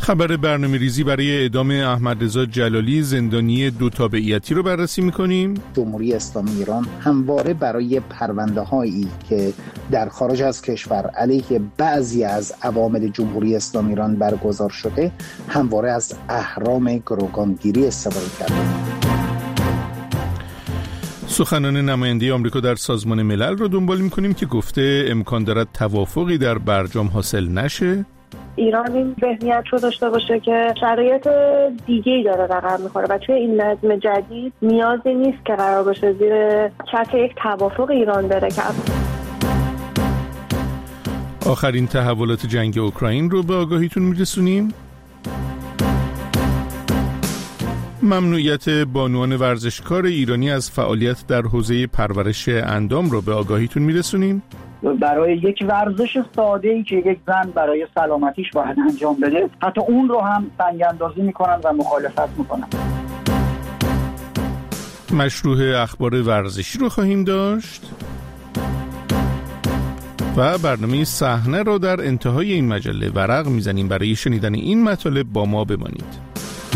خبر برنامه‌ریزی برای اعدام احمدرضا جلالی زندانی 2 تابعیتی رو بررسی می‌کنیم. جمهوری اسلامی ایران همواره برای پرونده‌هایی که در خارج از کشور علیه بعضی از عوامل جمهوری اسلامی ایران برگزار شده همواره از اهرام گروگانگیری استفاده کرده. سخنان نماینده آمریکا در سازمان ملل رو دنبال می‌کنیم که گفته امکان دارد توافقی در برجام حاصل نشه. ایران این ذهنیت رو داشته باشه که شرایط دیگه‌ای داره رقم می‌خوره و توی این نظم جدید نیازی نیست که قرار باشه زیر چتر یک توافق ایران بره. که آخرین تحولات جنگ اوکراین رو به آگاهیتون میرسونیم. ممنوعیت بانوان ورزشکار ایرانی از فعالیت در حوزه پرورش اندام رو به آگاهیتون میرسونیم. برای یک ورزش ساده‌ای که یک زن برای سلامتیش باید انجام بده، حتی اون رو هم سنگ اندازی میکنن و مخالفت میکنن. مشروع اخبار ورزشی رو خواهیم داشت و برنامه صحنه رو در انتهای این مجله ورق میزنیم. برای شنیدن این مطالب با ما بمانید.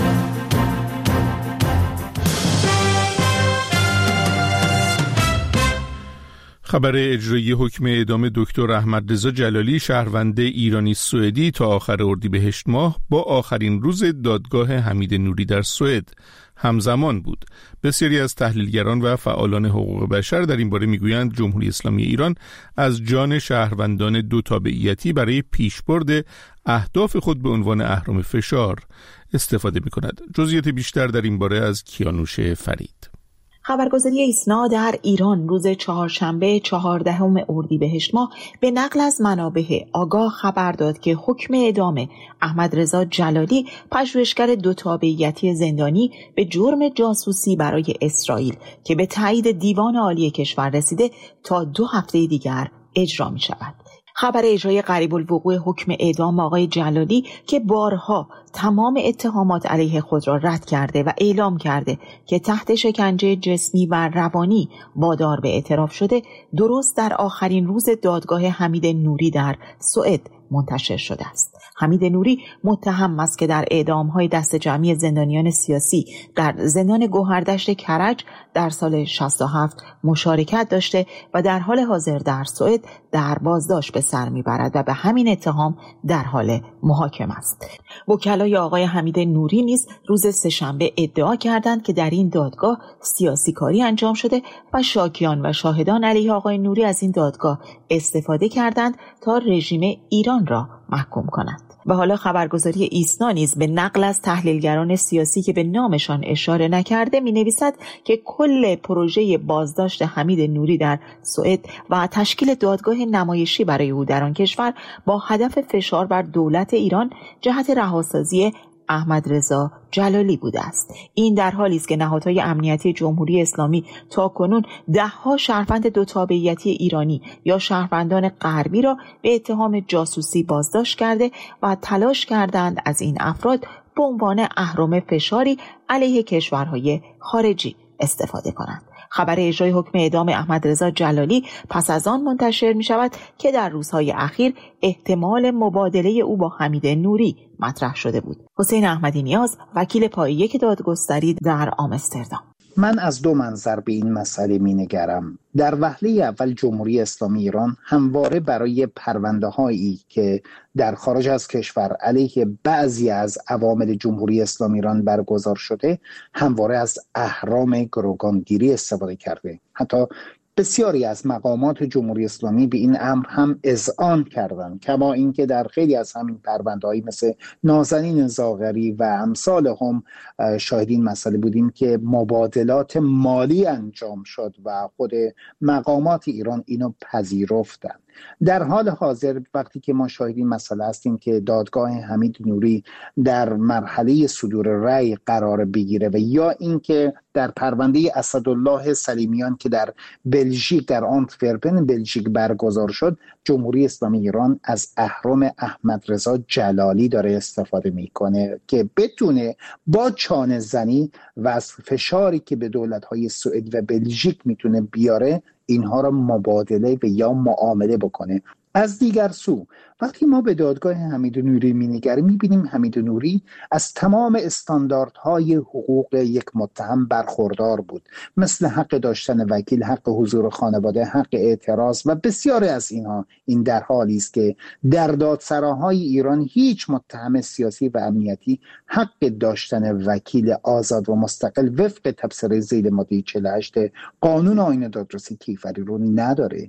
خبر اجرایی حکم اعدام دکتر احمدرضا جلالی شهروند ایرانی سوئدی تا آخر اردیبهشت ماه با آخرین روز دادگاه حمید نوری در سوئد همزمان بود. بسیاری از تحلیلگران و فعالان حقوق بشر در این باره میگویند جمهوری اسلامی ایران از جان شهروندان 2 تابعیتی برای پیشبرد اهداف خود به عنوان اهرم فشار استفاده می‌کند. جزئیات بیشتر در این باره از کیانوش فرید. خبرگزاری ایسنا در ایران روز چهارشنبه 14 اردیبهشت ماه به نقل از منابع آگاه خبر داد که حکم اعدام احمدرضا جلالی، پژوهشگر 2 تابعیتی زندانی به جرم جاسوسی برای اسرائیل که به تایید دیوان عالی کشور رسیده، تا 2 هفته دیگر اجرا می شود. خبر اجرای قریب الوقوع حکم اعدام آقای جلالی که بارها تمام اتهامات علیه خود را رد کرده و اعلام کرده که تحت شکنجه جسمی و روانی وادار به اعتراف شده، درست در آخرین روز دادگاه حمید نوری در سوئد منتشر شده است. حمید نوری متهم است که در اعدام‌های دست جمعی زندانیان سیاسی در زندان گوهردشت کرج در سال 67 مشارکت داشته و در حال حاضر در سوئد در بازداشت به سر میبرد و به همین اتهام در حال محاکمه است. وکلای آقای حمید نوری نیز روز سه‌شنبه ادعا کردند که در این دادگاه سیاسی کاری انجام شده و شاکیان و شاهدان علیه آقای نوری از این دادگاه استفاده کردند تا رژیم ایران را محکوم کنند. و حالا خبرگزاری ایسنا نیز به نقل از تحلیلگران سیاسی که به نامشان اشاره نکرده می‌نویسد که کل پروژه بازداشت حمید نوری در سوئد و تشکیل دادگاه نمایشی برای او در آن کشور با هدف فشار بر دولت ایران جهت رهاسازی احمدرضا جلالی بوده است. این در حالی است که نهادهای امنیتی جمهوری اسلامی تاکنون 10 شهروند 2 تابعیتی ایرانی یا شهروندان غربی را به اتهام جاسوسی بازداشت کرده و تلاش کردند از این افراد به عنوان اهرم فشاری علیه کشورهای خارجی استفاده کنند. خبر اجرای حکم اعدام احمدرضا جلالی پس از آن منتشر می شود که در روزهای اخیر احتمال مبادله او با حمید نوری مطرح شده بود. حسین احمدی نیاز، وکیل پای 1 دادگستری در آمستردام: من از 2 منظر به این مسئله می‌نگرم. در وهله اول جمهوری اسلامی ایران همواره برای پرونده‌هایی که در خارج از کشور علیه بعضی از عوامل جمهوری اسلامی ایران برگزار شده همواره از اهرام گروگانگیری استفاده کرده. حتی بسیاری از مقامات جمهوری اسلامی به این امر هم اذعان کردند، کما اینکه در خیلی از همین پرونده‌هایی مثل نازنین زاغری و امثال هم شاهد این مسئله بودیم که مبادلات مالی انجام شد و خود مقامات ایران اینو پذیرفتند. در حال حاضر وقتی که ما شاهد این مسئله هستیم که دادگاه حمید نوری در مرحله صدور رأی قرار بگیره و یا اینکه در پرونده اسدالله سلیمیان که در بلژیک در آنتورپن بلژیک برگزار شد، جمهوری اسلامی ایران از اهرم احمدرضا جلالی داره استفاده میکنه که بتونه با چانه زنی و از فشاری که به دولت‌های سوئد و بلژیک میتونه بیاره اینها را مبادله و یا معامله بکنه. از دیگر سو وقتی ما به دادگاه حمید نوری می‌نگریم می‌بینیم حمید نوری از تمام استانداردهای حقوق یک متهم برخوردار بود، مثل حق داشتن وکیل، حق حضور خانواده، حق اعتراض و بسیاری از اینها. این در حالی است که در دادسراهای ایران هیچ متهم سیاسی و امنیتی حق داشتن وکیل آزاد و مستقل وفق تبصره ذیل ماده 48 قانون آیین دادرسی کیفری رو نداره.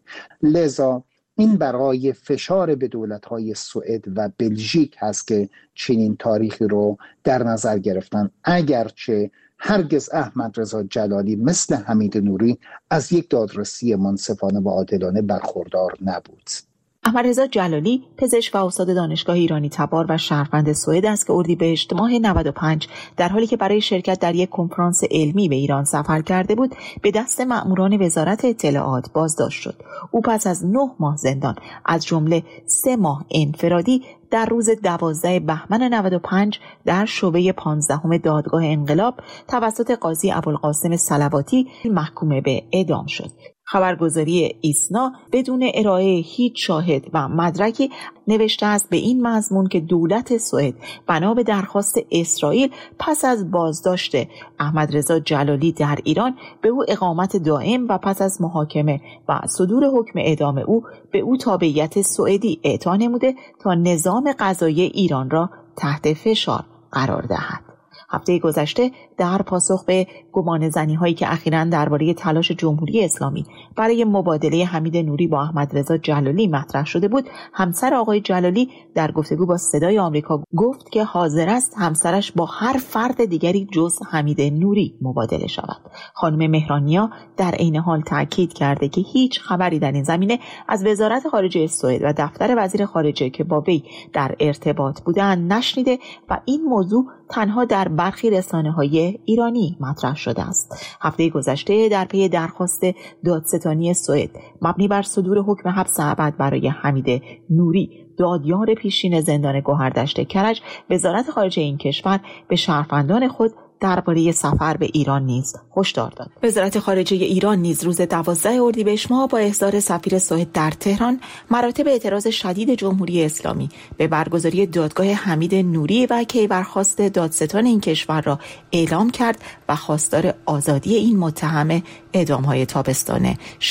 لذا این برای فشار به دولت‌های سوئد و بلژیک هست که چنین تاریخی رو در نظر گرفتن، اگرچه هرگز احمد رضا جلالی مثل حمید نوری از یک دادرسی منصفانه و عادلانه برخوردار نبود. احمد رضا جلالی پزشک و استاد دانشگاه ایرانی تبار و شهروند سوئد است که اردیبهشت ماه 95 در حالی که برای شرکت در یک کنفرانس علمی به ایران سفر کرده بود به دست مأموران وزارت اطلاعات بازداشت شد. او پس از 9 ماه زندان از جمله 3 ماه انفرادی در روز 12 بهمن 95 در شعبه 15 دادگاه انقلاب توسط قاضی ابوالقاسم صلواتی محکوم به اعدام شد. خبرگزاری ایسنا بدون ارائه هیچ شاهد و مدرکی نوشته است به این مضمون که دولت سوئد بنا به درخواست اسرائیل پس از بازداشت احمد رضا جلالی در ایران به او اقامت دائم و پس از محاکمه و صدور حکم اعدام او به او تابعیت سوئدی اعطا نموده تا نظام قضایی ایران را تحت فشار قرار دهد. هفته گذشته در پاسخ به گمانه‌زنی هایی که اخیراً درباره تلاش جمهوری اسلامی برای مبادله حمید نوری با احمد رضا جلالی مطرح شده بود، همسر آقای جلالی در گفتگو با صدای آمریکا گفت که حاضر است همسرش با هر فرد دیگری جز حمید نوری مبادله شود. خانم مهرانیا در عین حال تاکید کرده که هیچ خبری در این زمینه از وزارت خارجه سوئد و دفتر وزیر خارجه که با وی در ارتباط بودند نشنیده و این موضوع تنها در برخی رسانه‌های ایرانی مطرح شده است. هفته گذشته در پی درخواست دادستانی سوئد مبنی بر صدور حکم حبس ابد برای حمید نوری، دادیار پیشین زندان گوهردشت کرج، وزارت خارجه این کشور به شهروندان خود درباره سفر به ایران نیز هشدار داد. وزارت خارجه ایران نیز روز 12 اردیبهشت ماه با احضار سفیر سوئد در تهران مراتب اعتراض شدید جمهوری اسلامی به برگزاری دادگاه حمید نوری و کیبرخواست دادستان این کشور را اعلام کرد و خواستار آزادی این متهم اعدام‌های تابستان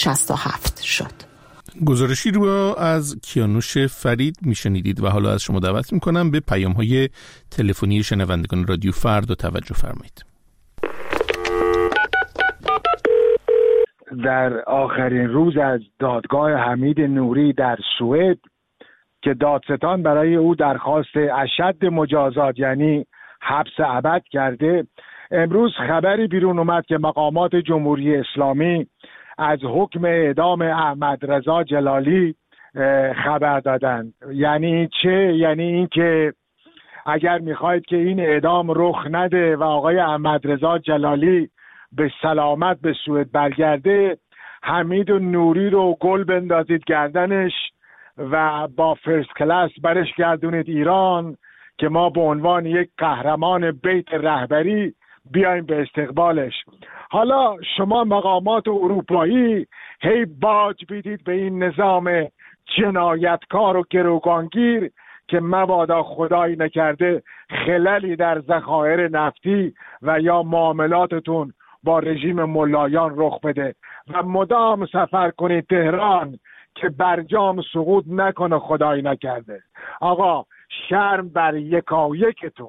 67 شد. گزارشی رو از کیانوش فرید میشنیدید و حالا از شما دعوت میکنم به پیام‌های تلفنی شنوندگان رادیو فردا توجه فرمایید. در آخرین روز از دادگاه حمید نوری در سوئد که دادستان برای او درخواست اشد مجازات یعنی حبس ابد کرده، امروز خبری بیرون اومد که مقامات جمهوری اسلامی از حکم اعدام احمد رضا جلالی خبر دادند. یعنی چه؟ یعنی این که اگر میخواید که این اعدام رخ نده و آقای احمد رضا جلالی به سلامت به سوئد برگرده، حمید نوری رو گل بندازید گردنش و با فرست کلاس برش گردونید ایران که ما به عنوان یک قهرمان بیت رهبری بیایم به استقبالش. حالا شما مقامات اروپایی هی باج بیدید به این نظام جنایتکار و گروگانگیر که مبادا خدایی نکرده خللی در ذخایر نفتی و یا معاملاتتون با رژیم ملایان رخ بده و مدام سفر کنید تهران که برجام سقوط نکنه خدایی نکرده. آقا شرم بر یکایکتون.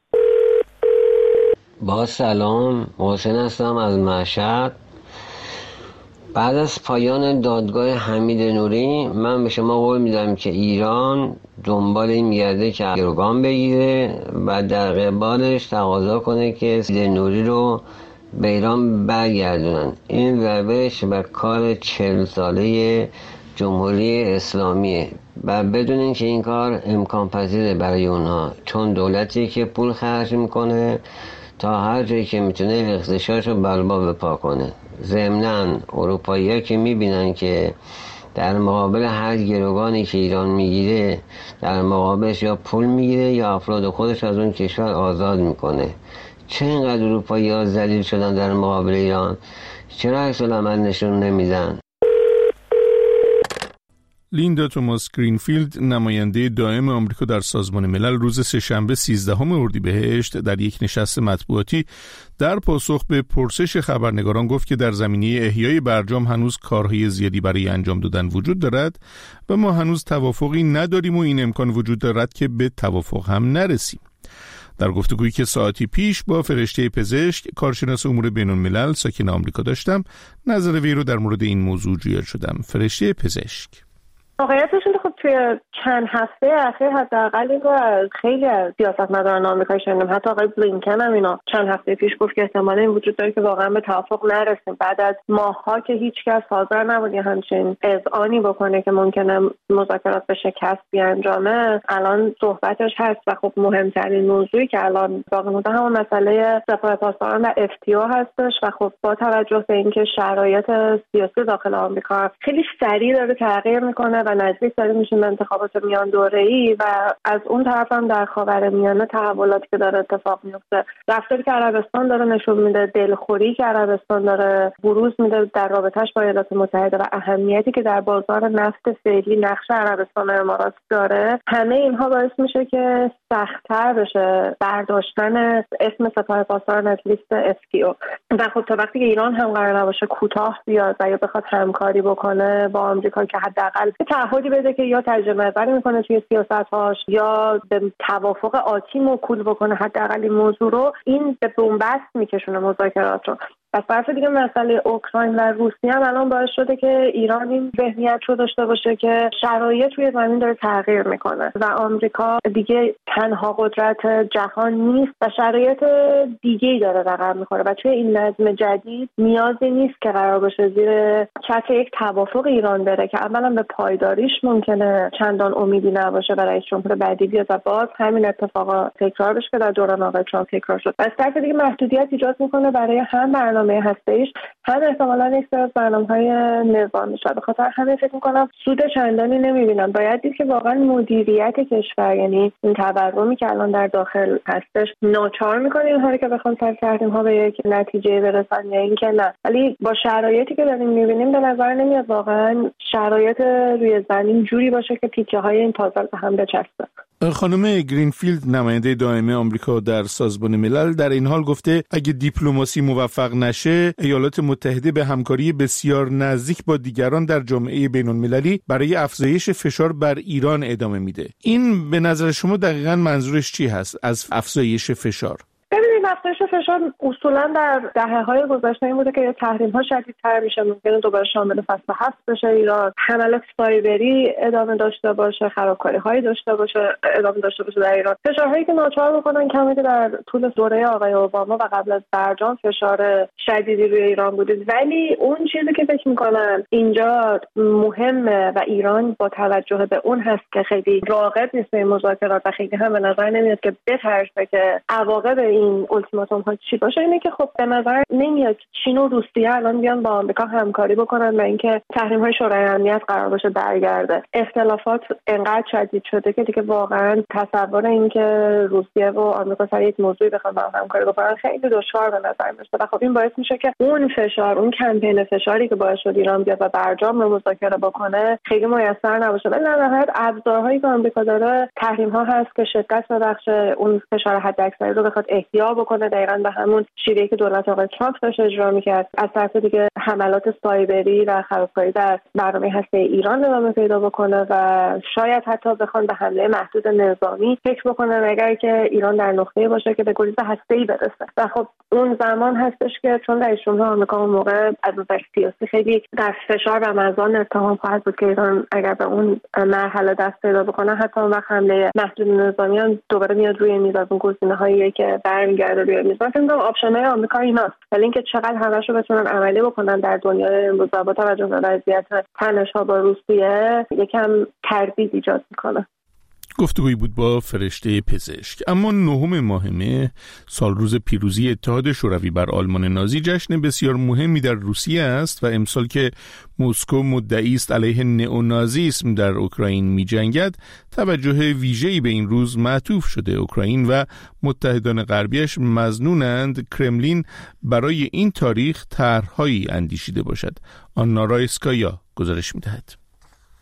با سلام، محسن هستم از مشهد. بعد از پایان دادگاه حمید نوری من به شما قول میدم که ایران دنبال این میگرده که گروگان بگیره و در قبالش تقاضا کنه که حمید نوری رو به ایران برگردونن. این روش و کار 40 ساله جمهوری اسلامیه و بدونین که این کار امکان پذیره برای اونها، چون دولتی که پول خرج میکنه تا هر جایی که میتونه اقتصادش رو برپا بپا کنه. ضمناً اروپایی‌ها که میبینن که در مقابل هر گروگانی که ایران میگیره در مقابلش یا پول میگیره یا افراد خودش از اون کشور آزاد میکنه. چه اینقدر اروپایی‌ها ذلیل شدن در مقابل ایران؟ چرا عکس العمل نشون نمیدن؟ لیندا توماس گرینفیلد، نماینده دائم آمریکا در سازمان ملل، روز سه‌شنبه 13 اردیبهشت در یک نشست مطبوعاتی در پاسخ به پرسش خبرنگاران گفت که در زمینه احیای برجام هنوز کارهای زیادی برای انجام دادن وجود دارد و ما هنوز توافقی نداریم و این امکان وجود دارد که به توافق هم نرسیم. در گفتگویی که ساعتی پیش با فرشته پزشک، کارشناس امور بین‌الملل ساکن آمریکا داشتم، نظر وی رو در مورد این موضوع جویا شدم. فرشته پزشک: واقعیتش اینه خب توی چند هفته اخیر حداقل این رو از خیلی از سیاستمداران آمریکایی شنیدیم. حتی آقای بلینکن هم اینا چند هفته پیش گفت که احتمال این وجود داره که واقعا به توافق نرسیم بعد از ماه‌ها که هیچ کس حاضر نبود همچین اذعانی بکنه که ممکنه مذاکرات به شکست بیانجامه. الان صحبتش هست و خب مهمترین موضوعی که الان باقی مونده همون مسئله سپاه پاسداران و FTO هستش و خب با توجه به اینکه شرایط سیاسی داخل آمریکا خیلی سریع داره تغییر میکنه و نزدیک داریم میشیم به انتخابات میان دوره‌ای و از اون طرف هم در خاورمیانه تحولاتی که داره اتفاق میفته، رفتاری که عربستان داره نشون میده، دلخوری که عربستان داره بروز میده در رابطه‌اش با ایالات متحده و اهمیتی که در بازار نفت فعلی نقش عربستان و امارات داره، همه اینها باعث میشه که سخت‌تر بشه برداشتن اسم سپاه پاسداران از لیست FTO و خب تا وقتی که ایران هم قرار نباشه کوتاه بیاد و یا بخواد همکاری بکنه با آمریکا که حداقل تعهدی بده که یا ترجمه نظری میکنه توی سیاست‌هاش یا به توافق آتی موکول بکنه حداقل این موضوع رو، این به بنبست میکشونه مذاکرات رو. از طرف دیگه مسئله اوکراین و روسیه هم الان باعث شده که ایران این ذهنیت رو داشته باشه که شرایط روی زمین داره تغییر میکنه و آمریکا دیگه تنها قدرت جهان نیست و شرایط دیگه‌ای داره رقم میخوره و توی این نظم جدید نیازی نیست که قرار باشه زیر چتر یک توافق ایران بره که اولا به پایداریش ممکنه چندان امیدی نباشه و رئیس جمهور بعدی بیاد و باز همین اتفاقا تکرار بشه که در دوران آقای ترامپ تکرار شد. از طرف دیگه محدودیت ایجاد میکنه برای هم برنامه هسته‌ایش هم احتمالاً یک سری از برنامه‌های نظامی شده. به خاطر همین فکر می‌کنم سود چندانی نمی‌بینم. باید دید که واقعاً مدیریت کشور، یعنی این تورمی که الان در داخل هستش، ناچار می‌کنه اینها که بخوان سر تحریم‌ها به یک نتیجه برسن یا اینکه نه. ولی با شرایطی که داریم می‌بینیم به نظر نمیاد واقعاً شرایط روی زمین جوری باشه که تیکه‌های این پازل به هم بچسبه. خانم گرینفیلد، نماینده دائم آمریکا در سازمان ملل، در این حال گفته اگه دیپلماسی موفق نشه، ایالات متحده به همکاری بسیار نزدیک با دیگران در جامعه بین‌المللی برای افزایش فشار بر ایران ادامه میده. این به نظر شما دقیقاً منظورش چی هست از افزایش فشار؟ ببینید، افزایش فشار اصولا در دهه‌های گذشته این بوده که تحریم‌ها شدیدتر میشه، ممکنه دوباره شامل فصل 7 بشه، ایران حملات سایبری ادامه داشته باشه، خرابکاری‌هایی داشته باشه، ادامه داشته باشه در ایران. فشارهایی که ناچار بکنن کمی که در طول دوره آقای اوباما و قبل از برجام فشار شدیدی روی ایران بوده. ولی اون چیزی که فکر می‌کنم اینجا مهمه و ایران با توجه به اون هست که خیلی راغب نیست به مذاکرات و خیلی هم به نظر نمیاد که بترسه که عواقب این التیماتوم ها چی باشه، اینه که خب به نظر نمیاد چین و روسیه الان بیان با آمریکا همکاری بکنن و اینکه تحریم های شورای امنیت قرار باشه برگرده. اختلافات انقدر شدید شده که دیگه واقعا تصور اینکه روسیه و آمریکا سر یک موضوعی بخوان با همکاری بکنن خیلی دشوار به نظر میاد و خب این باعث میشه که اون فشار، اون کمپین فشاری که باعث شد ایران بیاد و برجام رو مذاکره بکنه خیلی میسر نباشه. ولی در نهایت ابزارهایی که آمریکا داره تحریم ها هست که شدت ببخشه اون فشار حداکثری رو بخواد احیا بکنه، دقیقاً به همون شیوهی که دولت آقای ترامپ داشت اجرا می‌کرد. از طرف دیگه حملات سایبری و خرابکاری در برنامه هسته ایران ادامه پیدا بکنه و شاید حتی بخوان به حمله محدود نظامی فکر بکنن اگر که ایران در نقطه‌ای باشه که به گریز هسته‌ای برسه. و خب اون زمان هستش که چون رئیس جمهور آمریکا اون موقع از نظر سیاسی خیلی در فشار و مزان اتهام خواهد بود که ایران اگر به اون مرحله دست پیدا بکنه حتی اون وقت حمله محدود نظامی هم دوباره میاد روی میز از اون گزینه‌هایی که برمیگرده روی میز. من فکر می‌کنم آپشن‌های آمریکا ایناست، ولی اینکه چقدر همه‌شو بتونن عملی بکنن در دنیای امروز با توجه به وضعیت تنش‌ها با روسیه یکم تردید ایجاد می‌کنه. گفتگویی بود با فرشته پزشک. اما 9 ماه مه، سالروز پیروزی اتحاد شوروی بر آلمان نازی، جشن بسیار مهمی در روسیه است و امسال که مسکو مدعی است علیه نئونازیسم در اوکراین می‌جنگد، توجه ویژه‌ای به این روز معطوف شده. اوکراین و متحدان غربیش مظنونند کرملین برای این تاریخ طرح‌هایی اندیشیده باشد. آنا رایسکایا گزارش می‌دهد.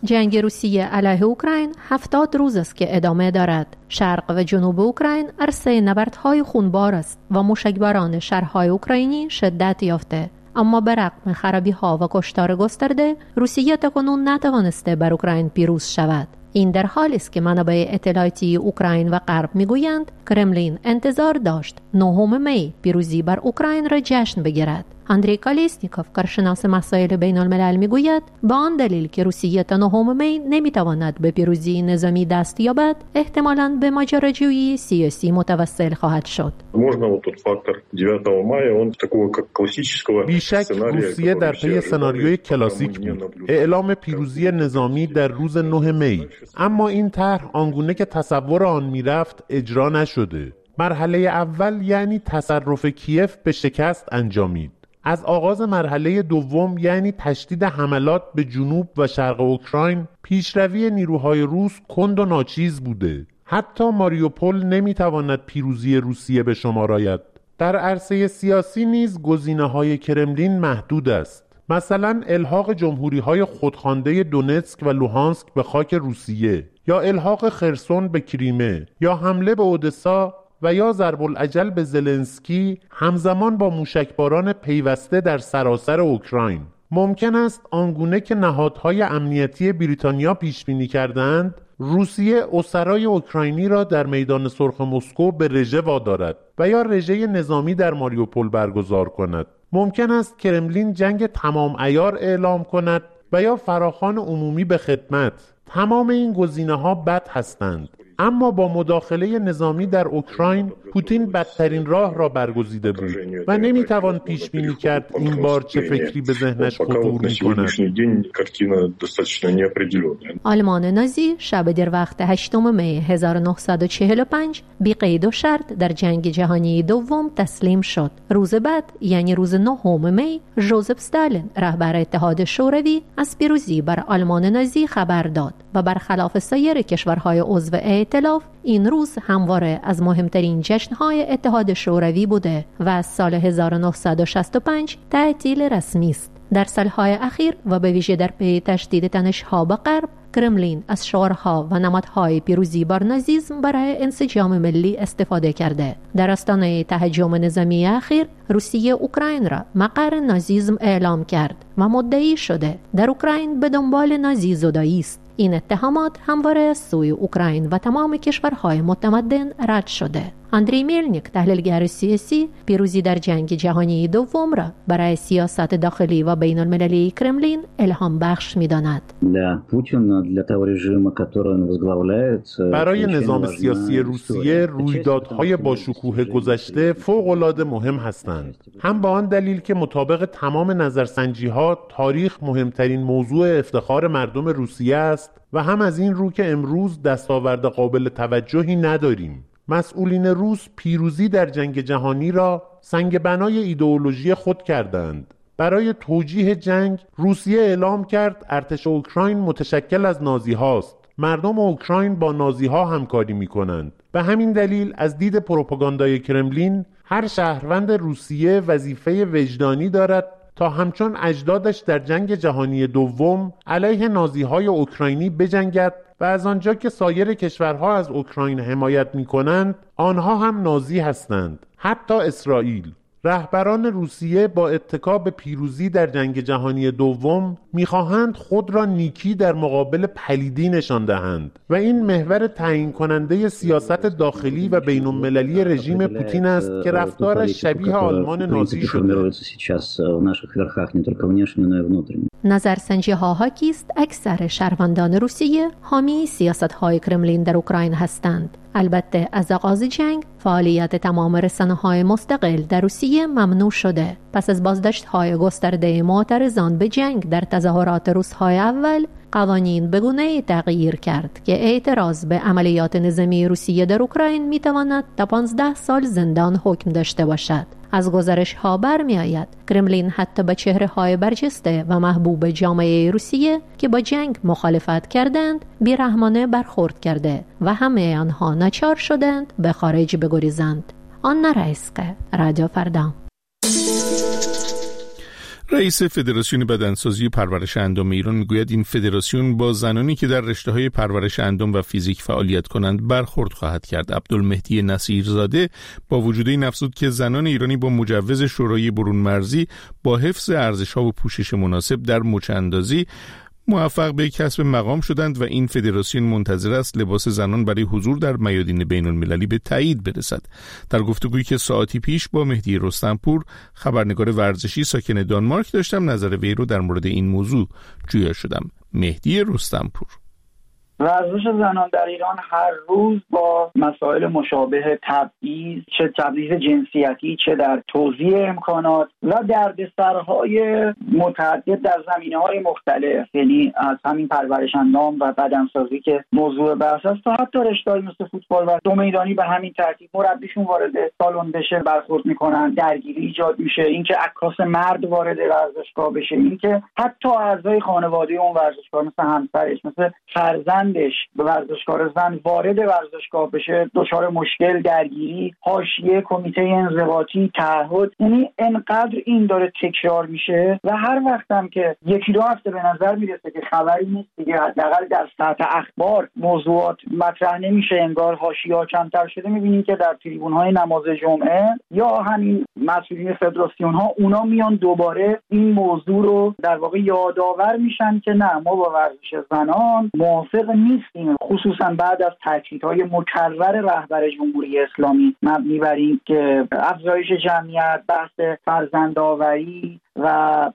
جنگ روسیه علیه اوکراین 70 روز است که ادامه دارد. شرق و جنوب اوکراین عرصه نبردهای خونبار است و موشکباران شهرهای اوکراینی شدت یافته. اما به رغم خرابی‌ها و کشتار گسترده، روسیه تاکنون نتوانسته بر اوکراین پیروز شود. این در حالی است که منابع اطلاعاتی اوکراین و غرب میگویند کرملین انتظار داشت 9 می پیروزی بر اوکراین را جشن بگیرد. اندری کالیسنیکوف، کارشناس مسائل بین الملل، میگوید با آن دلیل که روسیه تا 9 می نمیتواند به پیروزی نظامی دست یابد، احتمالاً به ماجراجویی سیاسی متوسل خواهد شد. بیشک روسیه در پی سناریوی کلاسیک بود، اعلام پیروزی نظامی در روز 9 می، اما این طرح آنگونه که تصور آن میرفت اجرا نشده. مرحله اول یعنی تصرف کیف به شکست انجامید. از آغاز مرحله دوم یعنی تشدید حملات به جنوب و شرق اوکراین، پیشروی نیروهای روس کند و ناچیز بوده. حتی ماریوپول نمیتواند پیروزی روسیه به شمار آید. در عرصه سیاسی نیز گزینه‌های کرملین محدود است. مثلا الحاق جمهوری‌های خودخوانده دونتسک و لوهانسک به خاک روسیه، یا الحاق خرسون به کریمه، یا حمله به اودسا و یا ضرب الاجل به زلنسکی همزمان با موشکباران پیوسته در سراسر اوکراین. ممکن است آنگونه که نهادهای امنیتی بریتانیا پیش بینی کردند، روسیه اسرای اوکراینی را در میدان سرخ مسکو به رژه وادارد و یا رژه نظامی در ماریوپول برگزار کند. ممکن است کرملین جنگ تمام عیار اعلام کند و یا فراخوان عمومی به خدمت. تمام این گزینه‌ها بد هستند، اما با مداخله نظامی در اوکراین پوتین بدترین راه را برگزیده بود و نمیتوان پیش بینی کرد این بار چه فکری به ذهنش خطور می‌کند. آلمان نازی شب در وقت 8 می 1945 بی قید و شرط در جنگ جهانی دوم تسلیم شد. روز بعد یعنی روز 9 می ژوزف استالین رهبر اتحاد شوروی از پیروزی بر آلمان نازی خبر داد و برخلاف سایر کشورهای عضو ائتلاف این روز همواره از مهمترین جشن‌های اتحاد شوروی بوده و از سال 1965 تعطیل رسمی است. در سالهای اخیر و به ویژه در پی تشدید تنش‌ها با غرب، کرملین از شعارها و نمادهای پیروزی بر نازیسم برای انسجام ملی استفاده کرده. در آستانه تهاجم نظامی اخیر، روسیه اوکراین را مقر نازیسم اعلام کرد و مدعی شده در اوکراین به دنبال نازی زدایی است. این اتهامات همواره از سوی اوکراین و تمام کشورهای متمدن رد شده. اندری میلنیک، تحلیلگر سیاسی، پیروزی در جنگ جهانی دوم را برای سیاست داخلی و بین المللی کرملین الهام بخش می‌داند. برای نظام سیاسی روسیه رویدادهای با شکوه گذشته فوق‌العاده مهم هستند. هم به آن دلیل که مطابق تمام نظرسنجی‌ها تاریخ مهمترین موضوع افتخار مردم روسیه است و هم از این رو که امروز دستاورد قابل توجهی نداریم. مسئولین روس پیروزی در جنگ جهانی را سنگ بنای ایدئولوژی خود کردند. برای توجیه جنگ روسیه اعلام کرد ارتش اوکراین متشکل از نازی هاست. مردم اوکراین با نازی ها همکاری می کنند. به همین دلیل از دید پروپاگاندای کرملین هر شهروند روسیه وظیفه وجدانی دارد تا همچون اجدادش در جنگ جهانی دوم علیه نازی‌های اوکراینی بجنگد و از آنجا که سایر کشورها از اوکراین حمایت می‌کنند، آنها هم نازی هستند، حتی اسرائیل. رهبران روسیه با اتکا به پیروزی در جنگ جهانی دوم می‌خواهند خود را نیکی در مقابل پلیدی نشان دهند و این محور تعیین کننده سیاست داخلی و بین‌المللی رژیم پوتین است که رفتارش شبیه آلمان نازی شده. نظرسنجی‌ها حاکی است اکثر شهروندان روسیه حامی سیاست‌های کرملین در اوکراین هستند. البته از آغاز جنگ فعالیت تمام رسانه‌های مستقل در روسیه ممنوع شده. پس از بازداشت‌های گسترده معترضان به جنگ در تظاهرات روزهای اول، قوانین به گونه‌ای تغییر کرد که اعتراض به عملیات نظامی روسیه در اوکراین می‌تواند تا 15 سال زندان حکم داشته باشد. از گزارش‌ها برمی‌آید کرملین حتی به چهره‌های برجسته و محبوب جامعه روسیه که با جنگ مخالفت کردند بی‌رحمانه برخورد کرده و همه آنها ناچار شدند به خارج بگریزند. آن رئیسکه رادیو فردا. رئیس فدراسیون بدنسازی و پرورش اندام ایران میگوید این فدراسیون با زنانی که در رشته‌های پرورش اندام و فیزیک فعالیت کنند برخورد خواهد کرد. عبدالمهدی نصیرزاده با وجود این افزود که زنان ایرانی با مجوز شورای برون مرزی با حفظ ارزش‌ها و پوشش مناسب در مچ‌اندازی موفق به کسب مقام شدند و این فدراسیون منتظر است لباس زنان برای حضور در میادین بین‌المللی به تایید برسد. در گفتگویی که ساعتی پیش با مهدی رستمپور خبرنگار ورزشی ساکن دانمارک داشتم، نظر وی رو در مورد این موضوع جویا شدم. مهدی رستمپور: ورزش زنان در ایران هر روز با مسائل مشابه تبعیض، چه تبعیض جنسیتی، چه در توزیع امکانات و دردسرهای متعدد در زمینه‌های مختلف، یعنی از همین پرورش اندام و بدنسازی که موضوع بحث است تا حتی رشته‌های مثل فوتبال و دو میدانی به همین ترتیب مربیشون وارد سالن بشه برخورد میکنن، درگیری ایجاد میشه، اینکه عکاس مرد وارد ورزشگاه بشه، اینکه حتی اعضای خانواده اون ورزشکار مثل همسرش، مثل فرزندش به ورزشکار زن وارد ورزشگاه بشه، دچار مشکل، درگیری، حاشیه، کمیته انضباطی، تعهد. یعنی انقدر این داره تکرار میشه و هر وقتم که یکی دو هفته به نظر میرسه که خبری نیست دیگه، حداقل در سطح اخبار موضوعات مطرح نمیشه، انگار حاشیه‌ها کمتر شده، میبینیم که در تریبون‌های نماز جمعه یا همین مسئولین فدراسیون‌ها اونا میان دوباره این موضوع رو در واقع یادآور میشن که نه، ما با ورزش زنان موافق نیستیم، خصوصا بعد از تاکیدهای مکرر رهبر جمهوری اسلامی مبنی بر این که افزایش جمعیت، بحث فرزندآوری و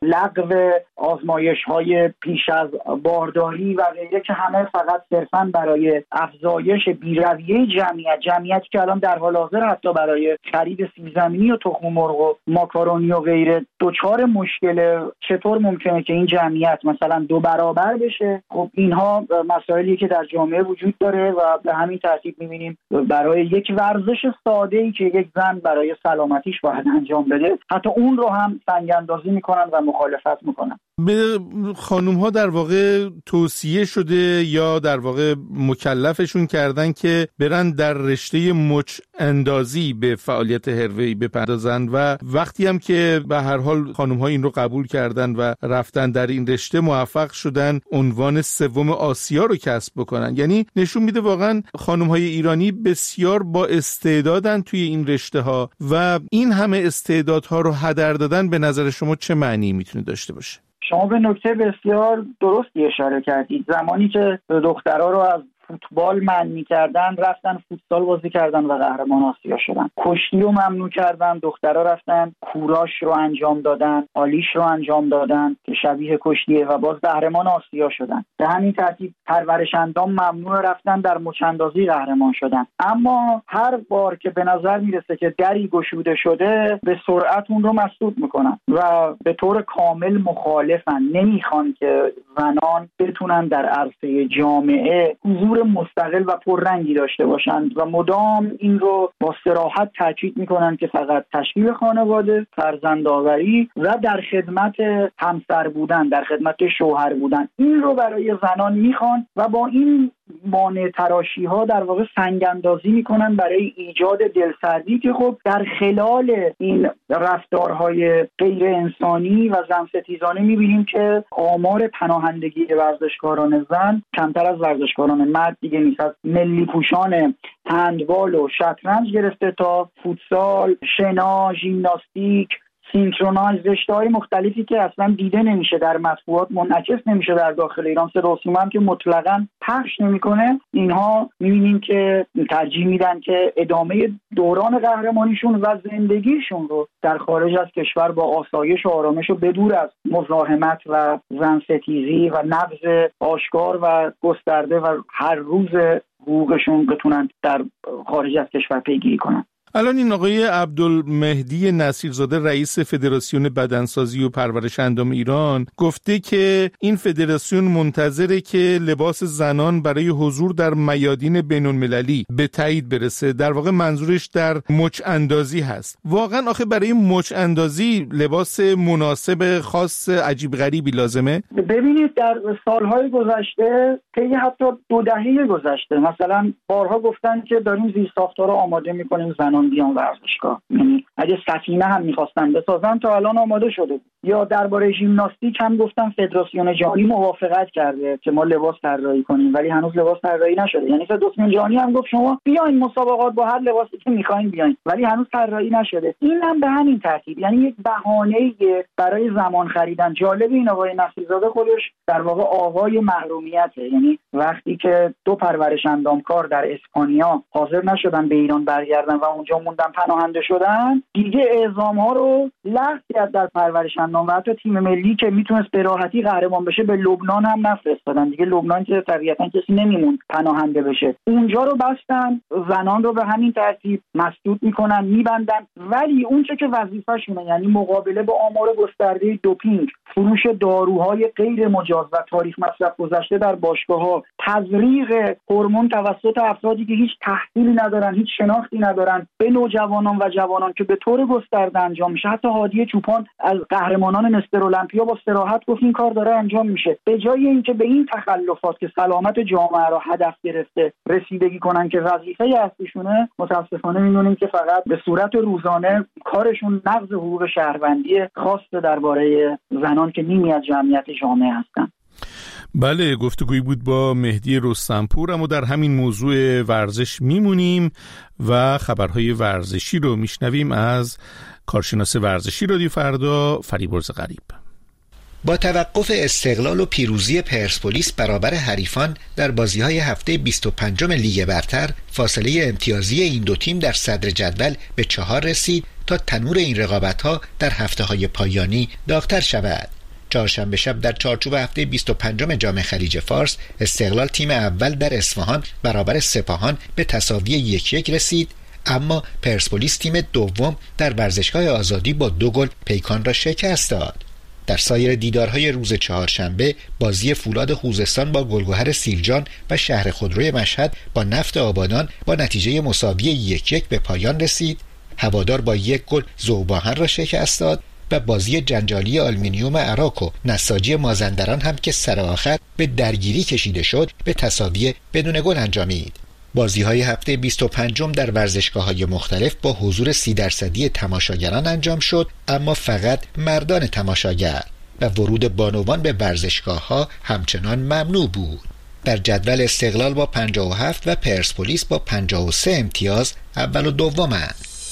لغو آزمایش‌های پیش از بارداری و غیره که همه فقط صرفاً برای افزایش بی‌رویه جمعیتی که الان در حال حاضر حتی برای خرید سیب‌زمینی و تخم مرغ و ماکارونی و غیره دچار مشکل، چطور ممکنه که این جمعیت مثلا 2 برابر بشه؟ خب اینها مسائلی که در جامعه وجود داره و به همین ترتیب می‌بینیم برای یک ورزش ساده‌ای که یک زن برای سلامتیش باید انجام بده، حتی اون رو هم سنگ‌اندازی میکنن و مخالفت میکنن. به خانوم ها در واقع توصیه شده یا در واقع مکلفشون کردن که برن در رشته مچ اندازی به فعالیت حرفه‌ای بپردازن و وقتی هم که به هر حال خانوم ها این رو قبول کردن و رفتن در این رشته موفق شدن عنوان 3 آسیا رو کسب بکنن. یعنی نشون میده واقعا خانوم های ایرانی بسیار با استعدادن توی این رشته ها و این همه استعدادها رو هدر دادن به نظر شما چه معنی میتونه داشته باشه؟ شما به نکته بسیار درستی اشاره کردید. زمانی که دخترها رو از فوتبال منع کردن، رفتن فوتسال بازی کردن و قهرمان آسیا شدن. کشتی رو ممنوع کردن، دخترها رفتن کوراش رو انجام دادن، آلیش رو انجام دادن که شبیه کشتیه و باز قهرمان آسیا شدن. به همین ترتیب پرورش اندام ممنوع، رفتن در مچ‌اندازی قهرمان شدن. اما هر بار که به نظر میرسه که دری گشوده شده، به سرعت اون رو مسدود میکنن و به طور کامل مخالفن، نمیخوان که زنان بتونن در عرصه جامعه حضور مستقل و پررنگی داشته باشند و مدام این رو با صراحت تاکید میکنن که فقط تشکیل خانواده، فرزندآوری و در خدمت همسر بودن، در خدمت شوهر بودن، این رو برای زنان میخوان و با این مانع تراشی ها در واقع سنگ اندازی میکنن برای ایجاد دلسردی که خب در خلال این رفتارهای غیر انسانی و زنستیزانه میبینیم که آمار پناهندگی ورزشکاران زن کمتر از ورزشکاران مرد دیگه نیست. از ملی پوشان هندبال و شطرنج گرفته تا فوتسال، شنا، ژیمناستیک، سینکرونایز، رشته‌های مختلفی که اصلا دیده نمیشه در مطبوعات، منعکس نمیشه در داخل ایران، سراسیمه هم که مطلقاً پخش نمیکنه، اینها میبینیم که ترجیح میدن که ادامه دوران قهرمانیشون و زندگیشون رو در خارج از کشور با آسایش و آرامش و بدور از مزاحمت و زنستیزی و نبض آشکار و گسترده و هر روز حقوقشون بتونن در خارج از کشور پیگیری کنن. الان این آقای عبدالمهدی نصیرزاده رئیس فدراسیون بدنسازی و پرورش اندام ایران گفته که این فدراسیون منتظره که لباس زنان برای حضور در میادین بین‌المللی به تایید برسه. در واقع منظورش در مچ اندازی هست. واقعا آخه برای مچ اندازی لباس مناسب خاص عجیب غریبی لازمه؟ ببینید در سالهای گذشته، طی حتی 2 دهه گذشته، مثلا بارها گفتن که داریم زیرساخت‌ها رو آماده می‌کنیم زنان بیان ورزشگاه. یعنی اگه سفینه هم می‌خواستن بسازن تا الان آماده شده بود. یا درباره ژیمناستیک هم گفتم فدراسیون جهانی موافقت کرده که ما لباس طراحی کنیم، ولی هنوز لباس طراحی نشده. یعنی فدراسیون جهانی هم گفت شما بیاین مسابقات با هر لباسی که می‌خواید بیاین، ولی هنوز طراحی نشده. این هم به همین ترتیب، یعنی یک بهانه‌ای برای زمان خریدن. جالب این آقای نصیرزاده خودش در واقع آقای محرومیته، یعنی وقتی که 2 پرورش اندامکار در اسپانیا حاضر نشدن به ایران برگردن و اونجا موندن، پناهنده شدن، دیگه اعزام‌ها رو لغو کرد در پرورش اندام و حتی تیم ملی که میتونست به راحتی قهرمان بشه به لبنان هم نفرستادن. دیگه لبنان که طبیعتاً کسی نمیموند پناهنده بشه، اونجا رو بستن، زنان رو به همین ترتیب مسدود میکنن، میبندن. ولی اون چه که وظیفه‌شونه، یعنی مقابله با آمار گسترده دوپینگ، فروش داروهای غیر مجاز و تاریخ مصرف گذشته در باشگاه‌ها، تزریق هورمون توسط افرادی که هیچ تحصیلی ندارن، هیچ شناختی ندارن به نوجوانان و جوانان که به طور گسترده انجام میشه. حتی هادی چوپان از قهرمانان مستر المپیا با صراحت گفت این کار داره انجام میشه. به جای اینکه به این تخلفات که سلامت جامعه را هدف گرفته رسیدگی کنن که وظیفه اصلیشونه، متاسفانه می‌دونیم که فقط به صورت روزانه کارشون نقض حقوق شهروندی خاص درباره زنان که نیمی از جمعیت جامعه هستن. بله، گفتگویی بود با مهدی رستمپور. اما در همین موضوع ورزش میمونیم و خبرهای ورزشی رو میشنویم از کارشناس ورزشی رادیو فردا فریبرز غریب. با توقف استقلال و پیروزی پرسپولیس برابر حریفان در بازی‌های هفته 25 لیگ برتر، فاصله امتیازی این دو تیم در صدر جدول به 4 رسید تا تنور این رقابت‌ها در هفته‌های پایانی داغ‌تر شود. چهارشنبه شب در چارچوب هفته 25 جام خلیج فارس، استقلال تیم اول در اصفهان برابر سپاهان به تساوی 1-1 رسید، اما پرسپولیس تیم دوم در ورزشگاه آزادی با 2 گل پیکان را شکست داد. در سایر دیدارهای روز چهارشنبه، بازی فولاد خوزستان با گلگهر سیرجان و شهر خودروی مشهد با نفت آبادان با نتیجه مساوی 1-1 به پایان رسید. هوادار با 1 گل ذوب‌آهن را شکست داد و بازی جنجالی آلومینیوم عراق و نساجی مازندران هم که سر آخر به درگیری کشیده شد به تساوی بدون گل انجامید. بازی‌های هفته 25 در ورزشگاه‌های مختلف با حضور 30% تماشاگران انجام شد، اما فقط مردان تماشاگر و ورود بانوان به ورزشگاه‌ها همچنان ممنوع بود. در جدول استقلال با 57 و پرسپولیس با 53 امتیاز اول و دومند.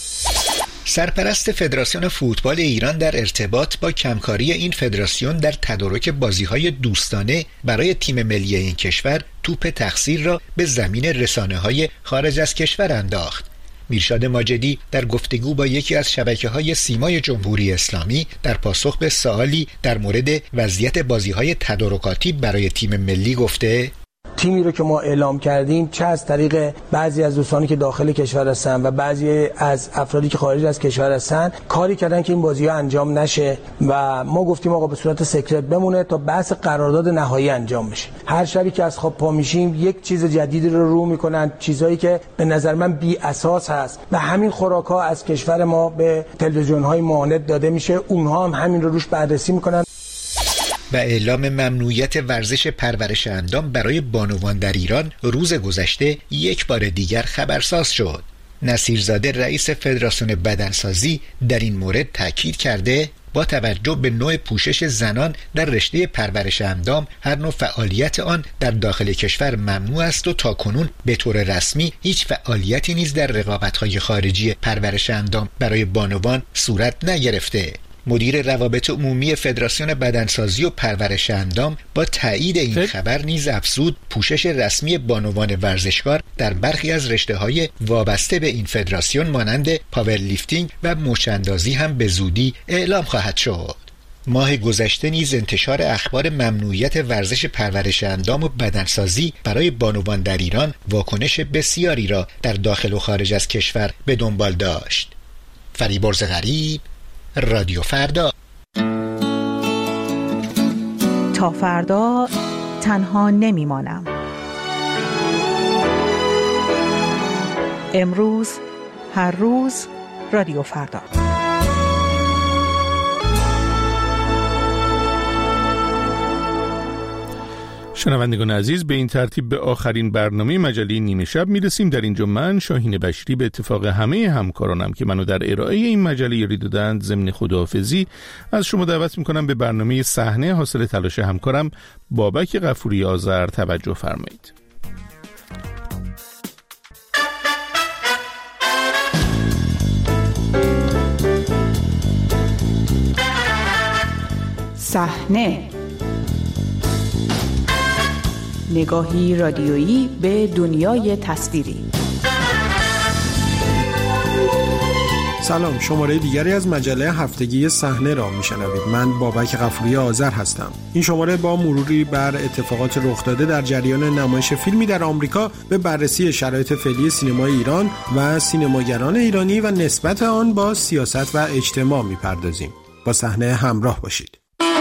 سرپرست فدراسیون فوتبال ایران در ارتباط با کمکاری این فدراسیون در تدارک بازی‌های دوستانه برای تیم ملی این کشور توپ تقصیر را به زمین رسانه‌های خارج از کشور انداخت. میرشاد ماجدی در گفتگو با یکی از شبکه‌های سیمای جمهوری اسلامی در پاسخ به سوالی در مورد وضعیت بازی‌های تدارکاتی برای تیم ملی گفته: تیمی رو که ما اعلام کردیم، چه از طریق بعضی از دوستانی که داخل کشور هستن و بعضی از افرادی که خارج از کشور هستن، کاری کردن که این بازی‌ها انجام نشه و ما گفتیم آقا به صورت سکرت بمونه تا بحث قرارداد نهایی انجام بشه. هر شبی که از خواب پا میشیم یک چیز جدیدی رو میکنن، چیزایی که به نظر من بی اساس هست و همین خوراک‌ها از کشور ما به تلویزیون‌های معاند داده میشه، اونها هم همین رو روش بررسی میکنن. و اعلام ممنوعیت ورزش پرورش اندام برای بانوان در ایران روز گذشته یک بار دیگر خبرساز شد. نصیرزاده رئیس فدراسیون بدنسازی در این مورد تاکید کرده با توجه به نوع پوشش زنان در رشته پرورش اندام، هر نوع فعالیت آن در داخل کشور ممنوع است و تاکنون به طور رسمی هیچ فعالیتی نیز در رقابت‌های خارجی پرورش اندام برای بانوان صورت نگرفته. مدیر روابط عمومی فدراسیون بدنسازی و پرورش اندام با تایید این خبر نیز افزود پوشش رسمی بانوان ورزشکار در برخی از رشته‌های وابسته به این فدراسیون مانند پاورلیفتینگ و موش‌اندازی هم به زودی اعلام خواهد شد. ماه گذشته نیز انتشار اخبار ممنوعیت ورزش پرورش اندام و بدنسازی برای بانوان در ایران واکنش بسیاری را در داخل و خارج از کشور به دنبال داشت. فریبرز غریب، رادیو فردا. تا فردا تنها نمیمانم. امروز، هر روز، رادیو فردا. شنوندگان عزیز، به این ترتیب به آخرین برنامه مجله نیمه شب میرسیم. در اینجا من شاهین بشری به اتفاق همه همکارانم که منو در ارائه این مجله یاری دادند ضمن خداحافظی از شما دعوت میکنم به برنامه صحنه حاصل تلاش همکارم بابک غفوری آذر توجه فرمایید. صحنه، نگاهی رادیویی به دنیای تصویری. سلام، شماره دیگری از مجله هفتگی صحنه را میشنوید. من بابک غفوری آذر هستم. این شماره با مروری بر اتفاقات رخ داده در جریان نمایش فیلمی در آمریکا به بررسی شرایط فعلی سینمای ایران و سینماگران ایرانی و نسبت آن با سیاست و اجتماع میپردازیم. با صحنه همراه باشید.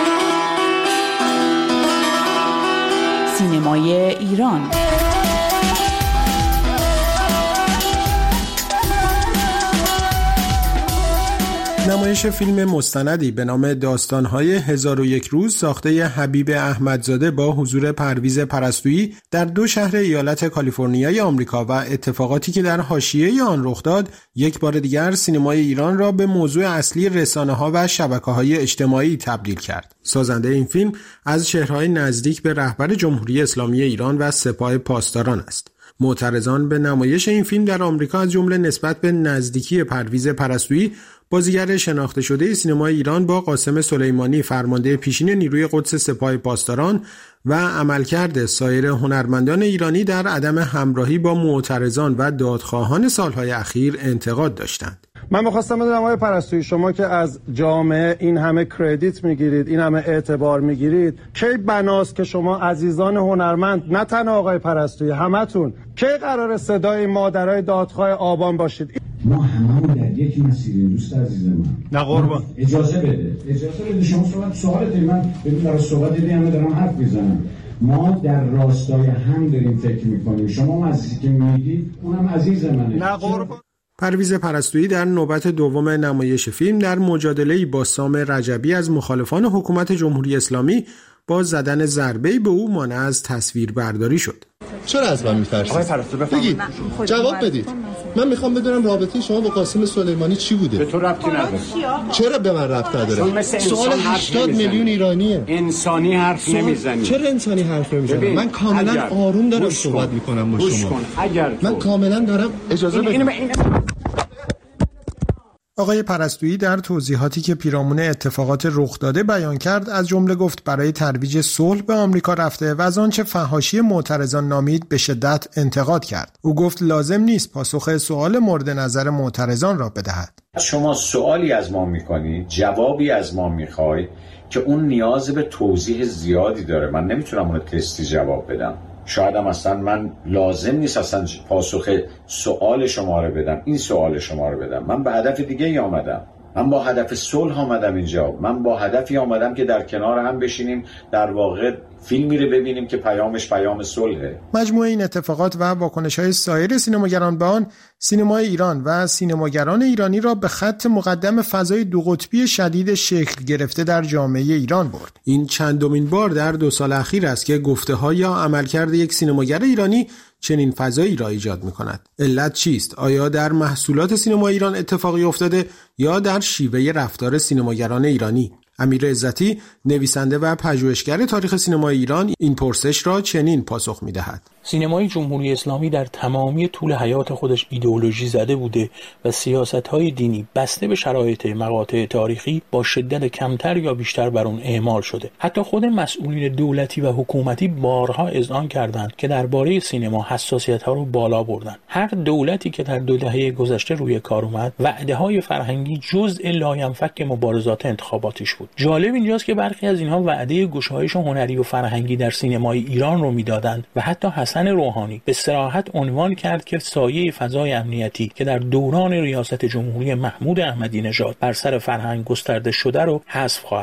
سینمای ایران. نمایش فیلم مستندی به نام داستان‌های 1001 روز ساخته حبیب احمدزاده با حضور پرویز پرستویی در 2 شهر ایالت کالیفرنیای آمریکا و اتفاقاتی که در حاشیه آن رخ داد، یک بار دیگر سینمای ایران را به موضوع اصلی رسانه‌ها و شبکه‌های اجتماعی تبدیل کرد. سازنده این فیلم از چهره‌های نزدیک به رهبر جمهوری اسلامی ایران و سپاه پاسداران است. معترضان به نمایش این فیلم در آمریکا از جمله نسبت به نزدیکی پرویز پرستویی، بازیگر شناخته شده سینمای ایران با قاسم سلیمانی فرمانده پیشین نیروی قدس سپاه پاسداران و عملکرد سایر هنرمندان ایرانی در عدم همراهی با معترضان و دادخواهان سالهای اخیر انتقاد داشتند. من می‌خواستم بدونم آقای پرستویی، شما که از جامعه این همه کردیت میگیرید، این همه اعتبار میگیرید، کی بناست که شما عزیزان هنرمند، نه تنها آقای پرستویی، همتون کی قرار صدای مادرای دادخواه آبان باشید؟ ما هممون در یک مسیریم دوست عزیز من. نه قربان. اجازه بده شما سوالت من ببین در صحبت دیگه دارم حرف میزنم. ما در راستای هم داریم فکر میکنیم. شما عزیزی که میگید اونم عزیز منه. نه قربان. پرویز پرستویی در نوبت دوم نمایش فیلم در مجادله‌ای با سام رجبی از مخالفان حکومت جمهوری اسلامی با زدن ضربه‌ای به او مانع از تصویربرداری شد. چرا از من می‌ترسید؟ بگید، جواب بدید. من میخوام بدونم رابطه شما با قاسم سلیمانی چی بوده؟ به تو ربطی نداره. چرا به من ربط نداره؟ سوال 80 میلیون ایرانیه. انسانی حرف نمیزنی. چرا انسانی حرف نمیزنم؟ من کاملا آروم دارم صحبت میکنم با شما. من کاملا دارم اجازه بدید. آقای پرستویی در توضیحاتی که پیرامون اتفاقات رخ داده بیان کرد، از جمله گفت برای ترویج صلح به آمریکا رفته و از آنچه فحاشی معترضان نامید به شدت انتقاد کرد. او گفت لازم نیست پاسخ سوال مورد نظر معترضان را بدهد. شما سوالی از ما میکنی، جوابی از ما میخوای که اون نیاز به توضیح زیادی داره. من نمیتونم اون تستی جواب بدم. شاید هم اصلا من لازم نیست اصلا پاسخ سوال شما رو بدم، این سوال شما رو بدم. من به هدف دیگه ای آمدم. من با هدف صلح آمدم اینجا. من با هدفی آمدم که در کنار هم بشینیم، در واقع فیلمی رو ببینیم که پیامش پیام صلحه. مجموع این اتفاقات و واکنش‌های سایر سینماگران به آن، سینمای ایران و سینماگران ایرانی را به خط مقدم فضای دو قطبی شدید شکل گرفته در جامعه ایران برد. این چندمین بار در 2 سال اخیر است که گفته‌ها یا عملکرد یک سینماگر ایرانی چنین فضایی را ایجاد می‌کند. علت چیست؟ آیا در محصولات سینما ایران اتفاقی افتاده یا در شیوه رفتار سینماگران ایرانی؟ امیر عزتی، نویسنده و پژوهشگر تاریخ سینمای ایران، این پرسش را چنین پاسخ می‌دهد: سینمای جمهوری اسلامی در تمامی طول حیات خودش ایدئولوژی زده بوده و سیاست‌های دینی بسته به شرایط مقاطع تاریخی با شدت کمتر یا بیشتر بر اون اعمال شده. حتی خود مسئولین دولتی و حکومتی بارها اذعان کردند که درباره سینما حساسیت‌ها رو بالا بردن. هر دولتی که در 2 دهه گذشته روی کار اومد، وعده‌های فرهنگی جزء لاینفک مبارزات انتخاباتیش بود. جالب اینجاست که برخی از اینها وعده گشایش هنری و فرهنگی در سینمای ایران رو میدادند و حتی حسن روحانی به صراحت عنوان کرد که سایه فضای امنیتی که در دوران ریاست جمهوری محمود احمدی نژاد بر سر فرهنگ گسترده شده رو حذف خواهد کرد.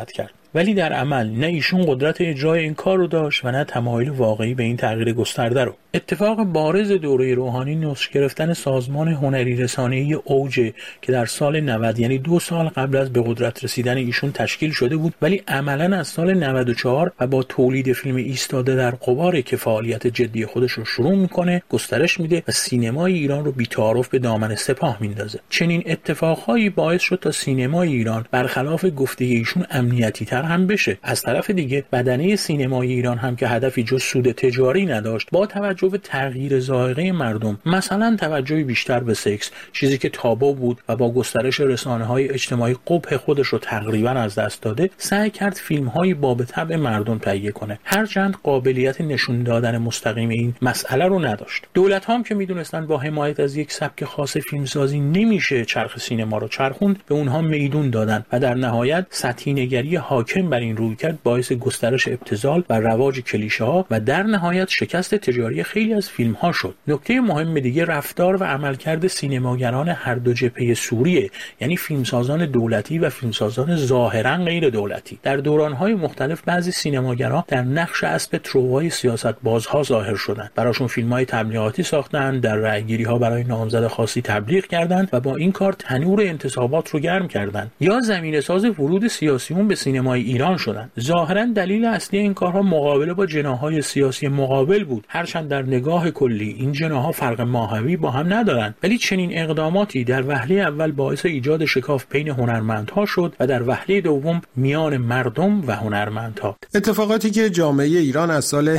ولی در عمل نه ایشون قدرت اجرای این کار رو داشت و نه تمایل واقعی به این تغییر گسترده رو. اتفاق بارز دوره روحانی نسخ گرفتن سازمان هنری رسانه‌ای اوج که در سال 90 یعنی 2 سال قبل از به قدرت رسیدن ایشون تشکیل شده بود، ولی عملاً از سال 94 و با تولید فیلم ایستاده در غبار که فعالیت جدی خودش رو شروع میکنه گسترش میده و سینمای ایران رو بی‌تعارف به دامن سپاه میندازه. چنین اتفاقهایی باعث شد تا سینمای ایران برخلاف گفته ایشون امنیتی تر هم بشه. از طرف دیگه بدنه سینمای ایران هم که هدفی جز سود تجاری نداشت، با توجه به تغییر ذائقه مردم، مثلا توجهی بیشتر به سکس، چیزی که تابو بود و با گسترش رسانه‌های اجتماعی قبح خودش رو تقریبا از دست داده، سعی کرد فیلم‌های باب طبع مردم تهیه کنه، هرچند قابلیت نشون دادن مستقیم این مسئله رو نداشت. دولت‌ها هم که میدونستن با حمایت از یک سبک خاص فیلمسازی نمیشه چرخ سینما رو چرخوند، به اونها میدون دادن و در نهایت سطحی نگری حاکم بر این رویکرد باعث گسترش ابتذال و رواج کلیشه‌ها و در نهایت شکست تجاری خیلی از فیلم‌ها شد. نکته مهم دیگه رفتار و عملکرد سینماگران هر دو جبهه سوریه، یعنی فیلمسازان دولتی و فیلمسازان ظاهراً غیر دولتی. در دوران‌های مختلف بعضی سینماگران در نقش اسب تروای سیاست‌بازها ظاهر شدند. براشون فیلم‌های تبلیغاتی ساختن، در رأیگیری‌ها برای نامزد خاصی تبلیغ کردند و با این کار تنور انتصابات رو گرم کردند. یا زمینه‌ساز ورود سیاسیون به سینمای ایران شدند. ظاهراً دلیل اصلی این کارها مقابله با جناح‌های سیاسی مقابل بود، هرچند در نگاه کلی این جناح‌ها فرق ماهوی با هم ندارند، ولی چنین اقداماتی در وهله اول باعث ایجاد شکاف بین هنرمندها شد و در وهله دوم میان مردم و هنرمندها. اتفاقاتی که جامعه ایران از سال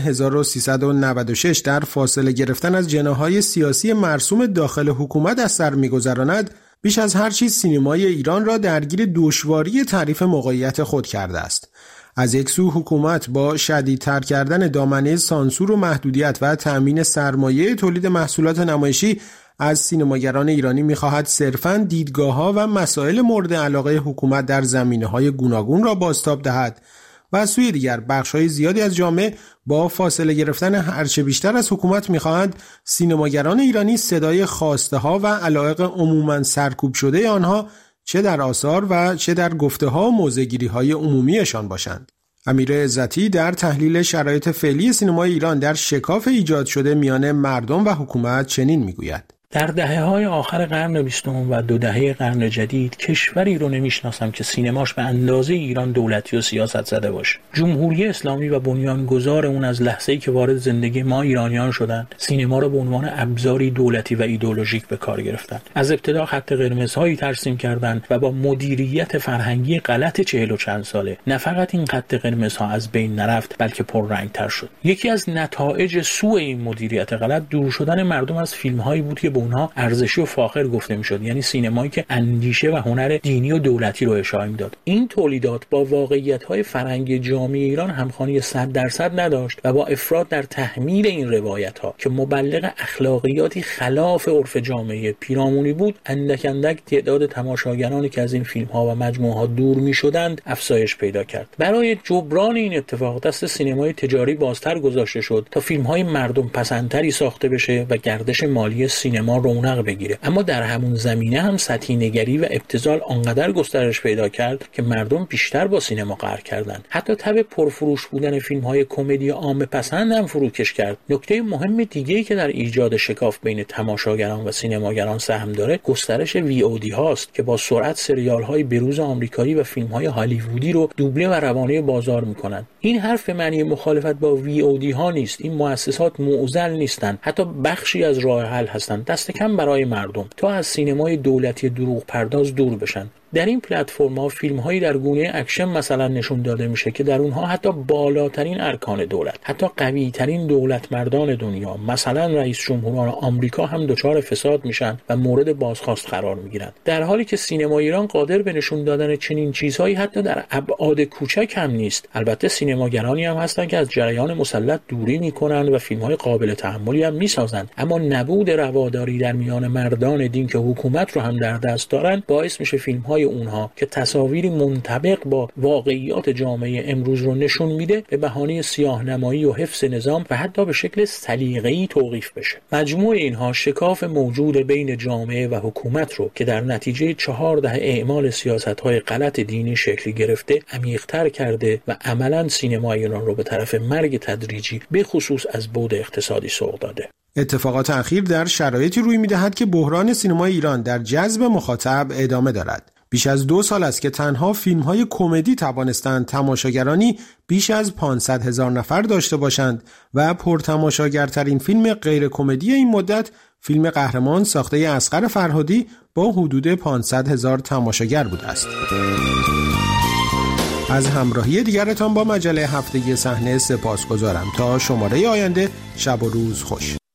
1396 در فاصله گرفتن از جناح‌های سیاسی مرسوم داخل حکومت از سر می‌گذراند، بیش از هر چیز سینمای ایران را درگیر دشواری تعریف موقعیت خود کرده است. از یک سو حکومت با شدیدتر کردن دامنه سانسور و محدودیت و تأمین سرمایه تولید محصولات نمایشی از سینماگران ایرانی می‌خواهد صرفاً دیدگاه‌ها و مسائل مورد علاقه حکومت در زمینه‌های گوناگون را بازتاب دهد و از سوی دیگر بخش‌های زیادی از جامعه با فاصله گرفتن هرچه بیشتر از حکومت می‌خواهند سینماگران ایرانی صدای خواسته‌ها و علایق عموماً سرکوب شده آنها چه در آثار و چه در گفته‌ها و موضع‌گیری‌های عمومیشان باشند. امیر عزتی در تحلیل شرایط فعلی سینمای ایران در شکاف ایجاد شده میان مردم و حکومت چنین میگوید: در دهه‌های آخر قرن 20 و 2 دهه قرن جدید کشوری رو نمیشناسم که سینماش به اندازه ایران دولتی و سیاست زده باشه. جمهوری اسلامی و بنیانگذار اون از لحظه‌ای که وارد زندگی ما ایرانیان شدند، سینما رو به عنوان ابزاری دولتی و ایدئولوژیک به کار گرفتن. از ابتدا خط قرمزهایی ترسیم کردند و با مدیریت فرهنگی غلط 40 و چند ساله نه فقط این خط قرمزها از بین نرفت، بلکه پررنگ‌تر شد. یکی از نتایج سوء این مدیریت غلط دور شدن مردم از فیلم‌هایی بود که اونها ارزشی و فاخر گفته میشد، یعنی سینمایی که اندیشه و هنر دینی و دولتی رو اشاعه میداد. این تولیدات با واقعیت‌های فرهنگی جامعه ایران همخوانی 100% نداشت و با افراط در تحمیل این روایت‌ها که مبلغ اخلاقیاتی خلاف عرف جامعه پیرامونی بود، اندک اندک تعداد تماشاگرانی که از این فیلم‌ها و مجموعه‌ها دور میشدند افزایش پیدا کرد. برای جبران این اتفاق دست سینمای تجاری بازتر گذاشته شد تا فیلم‌های مردم پسندتری ساخته بشه و گردش مالی سینما رونق بگیره. اما در همون زمینه هم سطحی نگری و ابتذال آنقدر گسترش پیدا کرد که مردم بیشتر با سینما قهر کردند. حتی تب پرفروش بودن فیلم‌های کمدی عامه پسند هم فروکش کرد. نکته مهم دیگه‌ای که در ایجاد شکاف بین تماشاگران و سینماگران سهم داره، گسترش VOD هاست که با سرعت سریال‌های بروز آمریکایی و فیلم‌های هالیوودی رو دوبله و روانه بازار می‌کنند. این حرف به معنی مخالفت با VOD ها نیست. این مؤسسات معضل نیستند، حتی بخشی از راه حل هستند، دست کم برای مردم، تا از سینمای دولتی دروغ پرداز دور بشن. در این پلتفرم‌ها فیلم‌هایی در گونه اکشن مثلا نشون داده میشه که در اونها حتی بالاترین ارکان دولت، حتی قوی‌ترین دولتمردان دنیا، مثلا رئیس جمهوران آمریکا هم دچار فساد میشن و مورد بازخواست قرار میگیرن. در حالی که سینما ایران قادر به نشون دادن چنین چیزهایی حتی در ابعاد کوچک هم نیست. البته سینماگرانی هم هستن که از جریان مسلط دوری میکنن و فیلم‌های قابل تحملی هم میسازن، اما نبود رواداری در میان مردان دین که حکومت رو هم در دست دارن باعث میشه فیلم‌های های اونها که تصاویری منطبق با واقعیات جامعه امروز رو نشون میده به بهانه سیاه‌نمایی و حفظ نظام و حتی به شکل سلیقه‌ای توقیف بشه. مجموع اینها شکاف موجود بین جامعه و حکومت رو که در نتیجه 4 دهه اعمال سیاست‌های غلط دینی شکل گرفته عمیق‌تر کرده و عملاً سینمای ایران رو به طرف مرگ تدریجی به خصوص از بعد اقتصادی سوق داده. اتفاقات اخیر در شرایطی روی می‌دهد که بحران سینمای ایران در جذب مخاطب ادامه دارد. بیش از 2 سال است که تنها فیلم‌های کمدی توانستند تماشاگرانی بیش از 500,000 نفر داشته باشند و پرتماشاگرترین فیلم غیر کمدی این مدت فیلم قهرمان ساخته اصغر فرهادی با حدود 500,000 تماشاگر بوده است. از همراهی دیگرتان با مجله هفتگی صحنه سپاسگزارم. تا شماره آینده، شب و روز خوش.